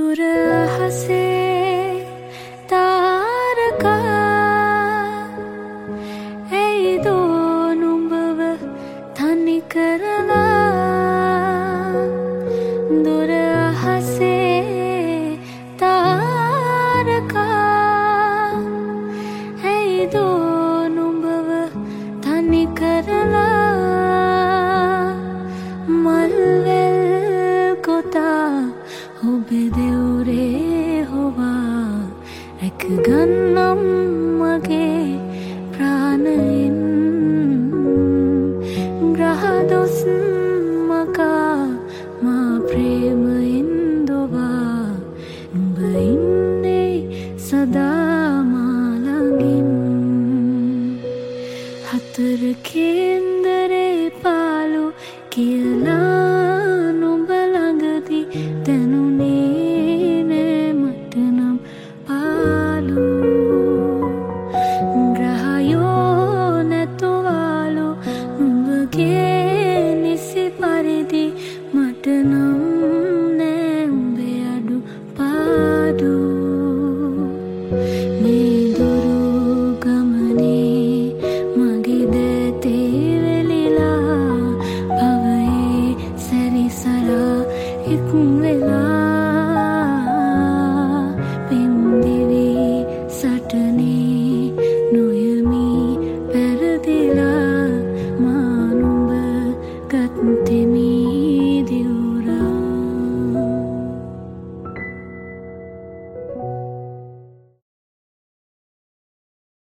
දුර අහසේ තාරකා ඇයිදෝ නුඹව තනි කරලා දුර අහසේ තාරකා ඇයිදෝ නුඹව තනි කරලා මල්වැල් කොතා ඔබේ දෙවුරේ හොවා රැකගන්නම් මගේ ප්‍රාණයෙන් ග්‍රහදොස් මකා මා ප්‍රේමයෙන් දොවා නුඹ ඉන්නේ සදා මා ළඟින් හතර කේන්දරේ පාලු කියලා නුඹ ළඟදී දැනුනේ නෑ මට නම් පාලු ග්‍රහයෝ නැතුවාලු නුඹගේ නිසි පරිදි මට නම්